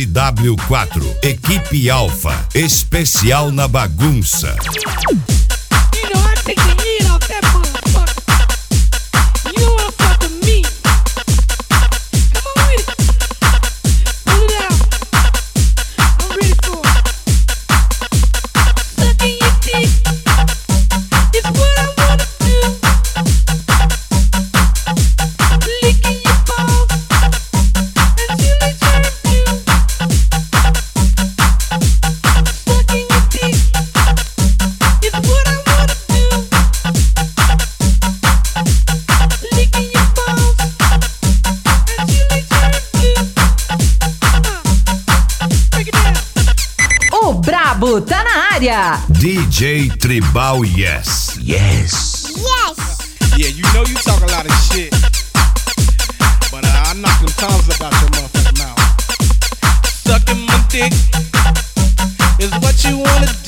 SW4, Equipe Alfa, especial na bagunça. Tá na área. DJ Tribal, yes. Yes. Yeah, you know you talk a lot of shit, but I knock them tongues about your motherfucking mouth. Sucking my dick is what you wanna